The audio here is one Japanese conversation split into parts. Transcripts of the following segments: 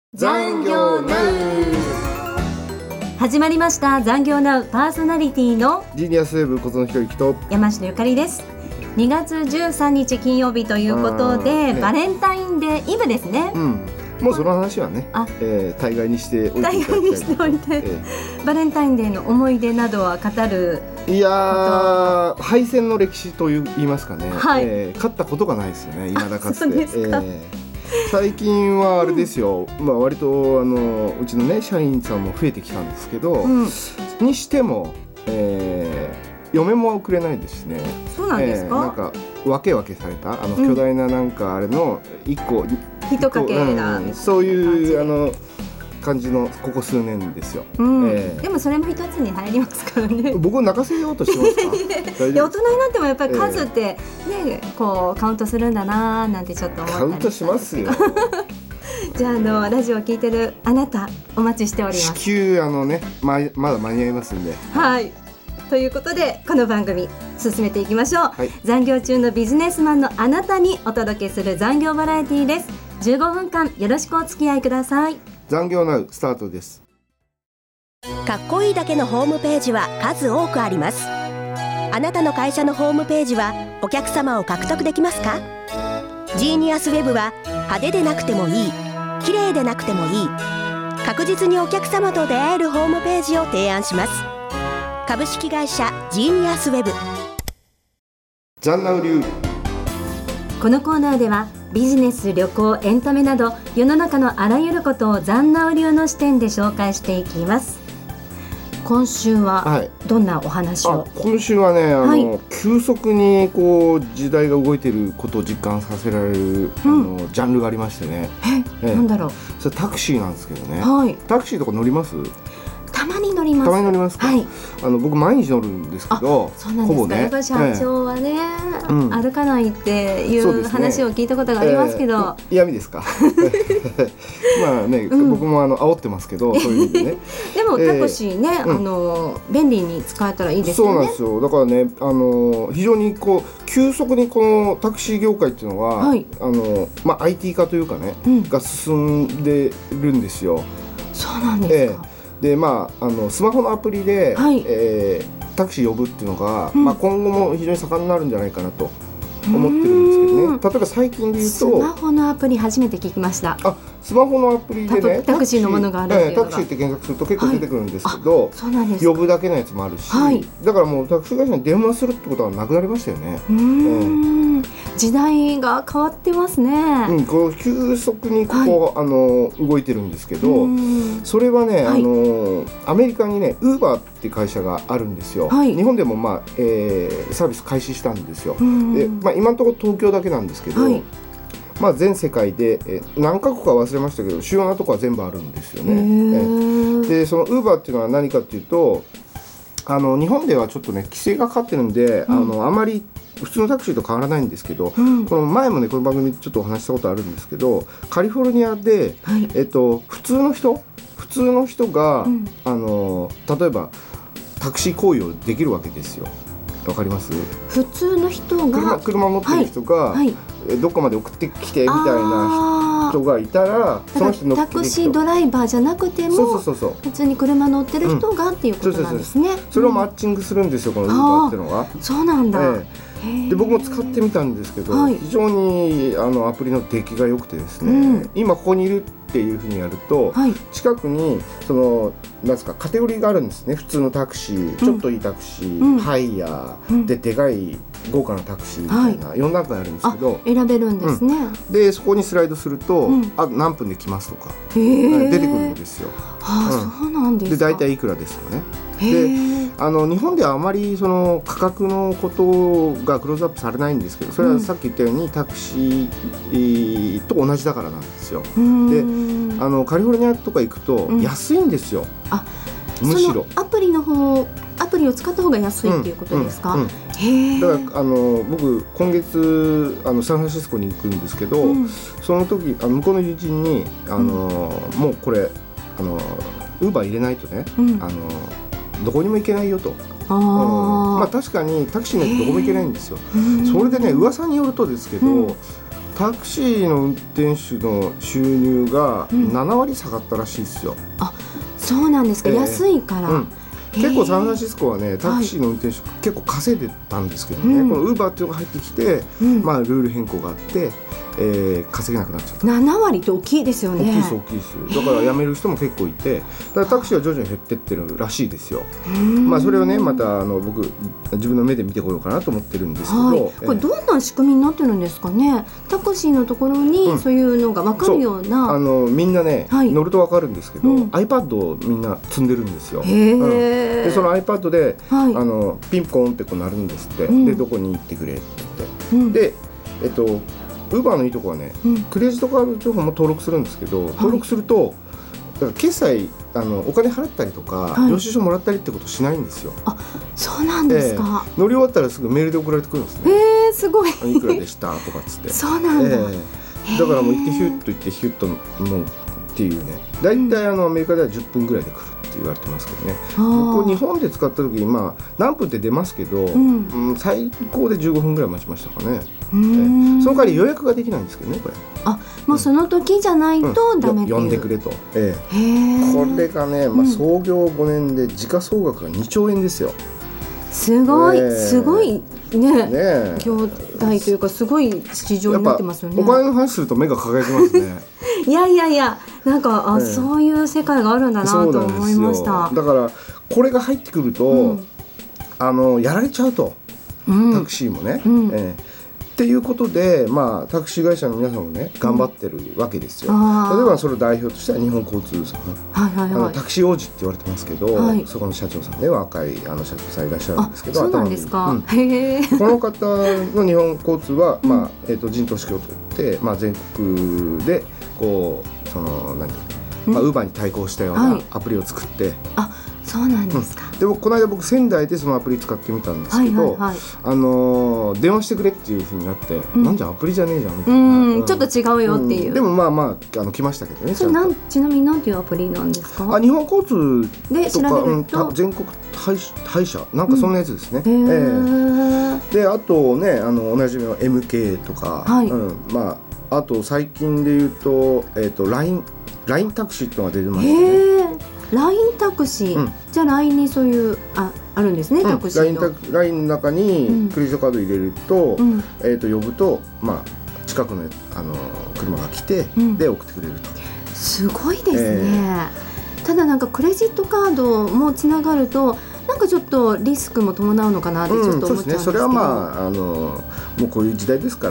残業ナウ始まりました。残業ナウパーソナリティのジーニアスウェブ小園ひろゆきと山下ゆかりです。2月13日金曜日ということで、バレンタインデーイブですね。 もうその話はね、大概にしておいていただきたい。 大概にしておいて、バレンタインデーの思い出などは語る。 いや敗戦の歴史と言いますかね、 はい、 勝ったことがないですよね、未だかつて。 そうですか。 最近はあれですよ、割とうちのね社員さんも増えてきたんですけど、にしても、嫁もくれないですしね。 そうなんですか。 なんか分けされた巨大ななんかあれの1個一かけら、 そういう感じのここ数年ですよ。 でもそれも一つに入りますからね。 僕を泣かせようとしてますか。 大人になってもやっぱり数ってね、こうカウントするんだなーなんてちょっと思ったり。 カウントしますよ。 じゃあラジオを聞いてるあなたお待ちしております。 至急まだ間に合いますんで。 はい。ということでこの番組進めていきましょう。残業中のビジネスマンのあなたにお届けする残業バラエティです。15分間よろしくお付き合いください。 残業ナウスタートです。 かっこいいだけのホームページは数多くあります。あなたの会社のホームページはお客様を獲得できますか？ジーニアスウェブは派手でなくてもいい、綺麗でなくてもいい、確実にお客様と出会えるホームページを提案します。株式会社ジーニアスウェブ。 残ナウ流。 このコーナーではビジネス、旅行、エンタメなど世の中のあらゆることを残ナウ流の視点で紹介していきます。今週はどんなお話を？ 今週はね、急速にこう時代が動いていることを実感させられる、ジャンルがありましてね。 なんだろう。 それタクシーなんですけどね。タクシーとか乗ります？ たまに乗ります。 たまに乗りますか。僕毎日乗るんですけど。 そうなんですか。やっぱり社長はね、歩かないっていう話を聞いたことがありますけど。 嫌味ですか。まあね、僕も煽ってますけど、そういう意味でね。 でもタクシーね、便利に使えたらいいですよね。 そうなんですよ。だからね、非常にこう急速にこのタクシー業界っていうのは、IT 化というかね、が進んでるんですよ。 そうなんですか。 でスマホのアプリで、タクシー呼ぶっていうのが、今後も非常に盛んになるんじゃないかなと思ってるんですけどね。例えば最近で言うとスマホのアプリ初めて聞きました。 スマホのアプリでね、 タクシーのものがあるっていうのが、 タクシーって検索すると結構出てくるんですけど、呼ぶだけのやつもあるし、だからもうタクシー会社に電話するってことはなくなりましたよね。 時代が変わってますね。 こう急速に動いてるんですけど、それはね、アメリカにねウーバーって会社があるんですよ。日本でもサービス開始したんですよ。で、今のところ東京だけなんですけど、全世界で、何カ国か忘れましたけど主要なところは全部あるんですよね。でそのウーバーっていうのは何かっていうと、日本ではちょっとね規制がかかってるんで、あまり普通のタクシーと変わらないんですけど、この前もねこの番組ちょっとお話したことあるんですけど、カリフォルニアで、普通の人が、例えばタクシー行為をできるわけですよ。わかります？ 普通の人が車持ってる人が、どこまで送ってきてみたいな人がいたら、その人乗ってタクシードライバーじゃなくても普通に車乗ってる人がっていうことなんですね。 それをマッチングするんですよ、このウーバーっていうのが。 そうなんだ。 で僕も使ってみたんですけど、非常にアプリの出来が良くてですね、今ここにいるっていうふうにやると、近くになんですかカテゴリーがあるんですね。普通のタクシー、ちょっといいタクシー、ハイヤー、ででかい豪華なタクシーみたいな4段階あるんですけど、 選べるんですね。 でそこにスライドすると、何分で来ますとか出てくるんですよ。 そうなんですか。 で大体いくらですとかね。で日本ではあまりその価格のことがクローズアップされないんですけど、それはさっき言ったようにタクシーと同じだからなんですよ。でカリフォルニアとか行くと安いんですよ。むしろアプリを使った方が安いっていうことですか？ だから僕今月サンフランシスコに行くんですけど、その時向こうの友人にもうこれウーバー入れないとね、どこにも行けないよと。確かにタクシーないとどこも行けないんですよ。それでね噂によるとですけど、 タクシーの運転手の収入が7割下がったらしいですよ。 あ、そうなんですか。安いから、 結構サンフランシスコはね、タクシーの運転手結構稼いでたんですけどね、このウーバーっていうのが入ってきて、ルール変更があって、稼げなくなっちゃった。 7割って大きいですよね。 大きいですだから辞める人も結構いて、だからタクシーは徐々に減ってってるらしいですよ。それをねまた僕自分の目で見てこようかなと思ってるんですけど、 これどんな仕組みになってるんですかね。タクシーのところにそういうのが分かるような、 みんなね、乗ると分かるんですけど、iPad をみんな積んでるんですよ。でその iPad で、ピンポンってこう鳴るんですって、でどこに行ってくれって言って、でウーバーのいいとこはね、クレジットカード情報も登録するんですけど、登録するとだから決済お金払ったりとか、領収書もらったりってことしないんですよ。 あ、そうなんですか。 乗り終わったらすぐメールで送られてくるんですね。 すごい。 いくらでしたとかっつって。 そうなんだ。 だからもう行ってヒュッと行ってヒュッともうっていうね、だいたいアメリカでは10分ぐらいで来るって言われてますけどね。ここ日本で使った時に何分って出ますけど、最高で15分ぐらい待ちましたかね。その代わり予約ができないんですけどね、これ。 もうその時じゃないとダメっていう、 呼んでくれと。これがね、創業5年で時価総額が2兆円ですよ。 すごい、すごいね、業態というかすごい市場になってますよね。 お金の話すると目が輝きますね。 いやなんかそういう世界があるんだなと思いました。 だからこれが入ってくると、やられちゃうと、タクシーもね、っていうことで、タクシー会社の皆さんもね頑張ってるわけですよ。例えばそれを代表としては日本交通さん、タクシー王子って言われてますけど、そこの社長さんね、若い社長さんいらっしゃるんですけど、 そうなんですか。 この方の日本交通は、陣頭指揮を取って、全国でこうウーバーに対抗したようなアプリを作って、 そうなんですか。 でこの間僕仙台でそのアプリ使ってみたんですけど、電話してくれっていう風になって、なんじゃアプリじゃねえじゃんみたいな、ちょっと違うよっていう、 でも来ましたけどね。 それちなみに何ていうアプリなんですか。 日本交通で調べると、 全国配車なんかそんなやつですね。であとねおなじみの MK とか、あと最近で言うとLINE タクシーっていうのが出てましたね。 LINE タクシー、じゃあ LINE にそういうあるんですね、タクシーの LINE の中にクレジットカード入れると、呼ぶと近くの車が来て、で送ってくれると。 すごいですね。ただなんかクレジットカードもつながるとなんかちょっとリスクも伴うのかなってちょっと思っちゃうんですけど、 それはもうこういう時代ですから、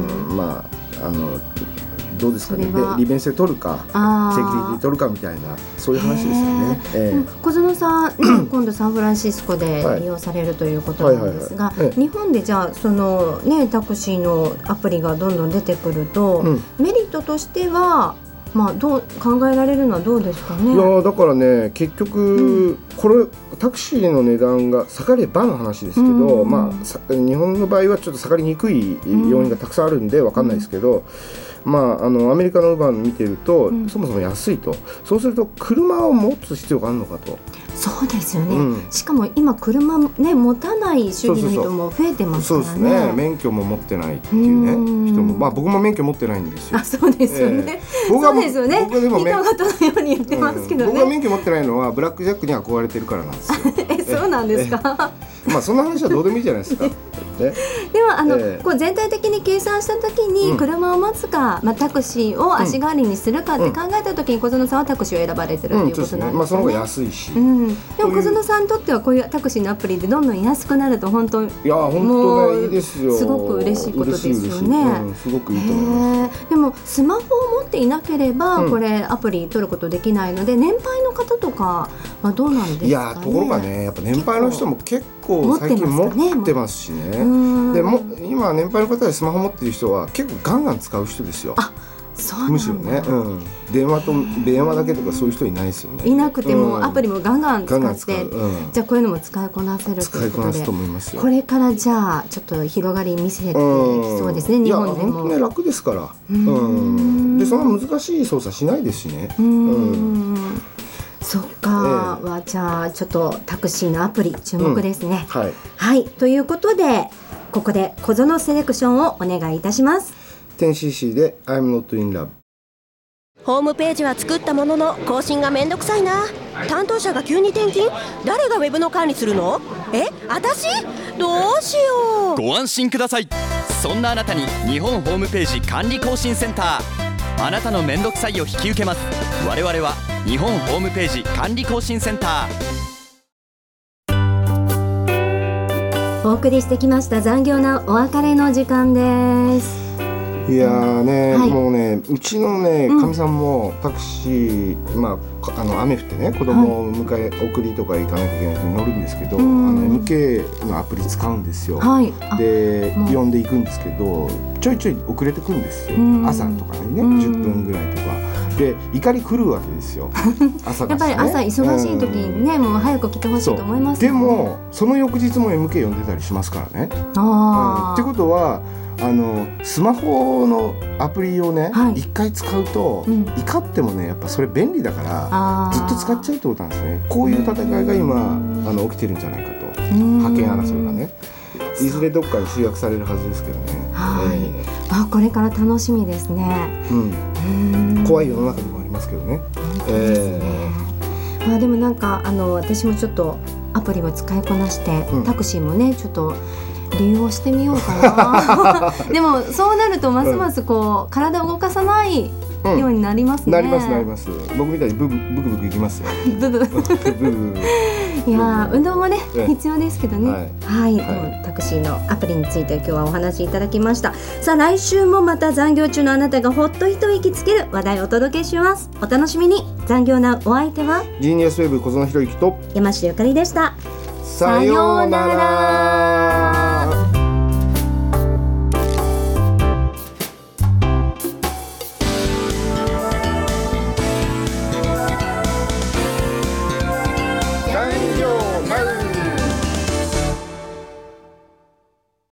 どうですかね、利便性取るかセキュリティ取るかみたいな、そういう話ですよね。 小園さん、今度サンフランシスコで利用されるということなんですが、日本でじゃあそのタクシーのアプリがどんどん出てくると、メリットとしてはどう考えられるのはどうですかね。 いやだからね、結局、これタクシーの値段が下がればの話ですけど、日本の場合はちょっと下がりにくい要因がたくさんあるんで分かんないですけど、アメリカのウーバー見てると、そもそも安いと。そうすると車を持つ必要があるのかと。 そうですよね、しかも今車ね持たない主義の人も増えてますからね。 そうですね、免許も持ってないっていうね人も、僕も免許持ってないんですよ。 そうですよね、そうですよね。聞いたことのように言ってますけどね。 僕が免許持ってないのはブラックジャックに憧れてるからなんですよ。 そうなんですか。 そんな話はどうでもいいじゃないですか。 でもこう全体的に計算したときに車を持つか、タクシーを足代わりにするかって考えたときに小園さんはタクシーを選ばれてるということなんですね。 その方が安いし、 でも小園さんにとってはこういうタクシーのアプリでどんどん安くなると本当にいいですよ。 すごく嬉しいことですよね。 すごくいいと思います。 でもスマホを持っていなければ、これアプリ取ることできないので、年配の方とかはどうなんですかね。 いやところがね、やっぱ年配の人も結構最近持ってますしね。でも今年配の方でスマホ持ってる人は結構ガンガン使う人ですよ。むしろね、電話だけとかそういう人いないですよね。 いなくても、アプリもガンガン使って、じゃあこういうのも使いこなせるということで、 使いこなすと思いますよ。 これからじゃあちょっと広がり見せてきそうですね、日本でも。 本当ね、楽ですから。でそんな難しい操作しないですしね。 そっか、じゃあちょっとタクシーのアプリ注目ですね。はい、ということでここで小園セレクションをお願いいたします。 10cc で I'm not in love。 ホームページは作ったものの更新がめんどくさいな。担当者が急に転勤？誰がウェブの管理するの？私？どうしよう。 ご安心ください。そんなあなたに日本ホームページ管理更新センター。あなたのめんどくさいを引き受けます。我々は日本ホームページ管理更新センター。お送りしてきました残業なお別れの時間です。 いやーね、もうね、うちのねかみさんもタクシー、雨降ってね子供を迎え送りとか行かなきゃいけない時に乗るんですけど、MK のアプリ使うんですよ。で呼んでいくんですけどちょいちょい遅れてくるんですよ。朝とかにね10分ぐらいとかで怒り来るわけですよ。朝やっぱり朝忙しい時にね、もう早く来てほしいと思いますよね。 でもその翌日も MK 呼んでたりしますからね。ってことはスマホのアプリをね、1回使うと、怒ってもねやっぱそれ便利だからずっと使っちゃうってことなんですね。こういう戦いが今起きてるんじゃないかと。覇権争いがねいずれどっかに集約されるはずですけどね。 これから楽しみですね。 怖い世の中でもありますけどね。 でもなんか私もちょっとアプリを使いこなして、タクシーもねちょっと利用してみようかな。でもそうなるとますますこう体を動かさないようになりますね。 なります。僕みたいにブクブクいきますよ。 いや運動もね必要ですけどね。タクシーのアプリについて今日はお話しいただきました。さあ来週もまた残業中のあなたがほっと一息つける話題をお届けします。お楽しみに。残業なお相手はジーニアスウェブ小園博之と山下ゆかりでした。 さようなら。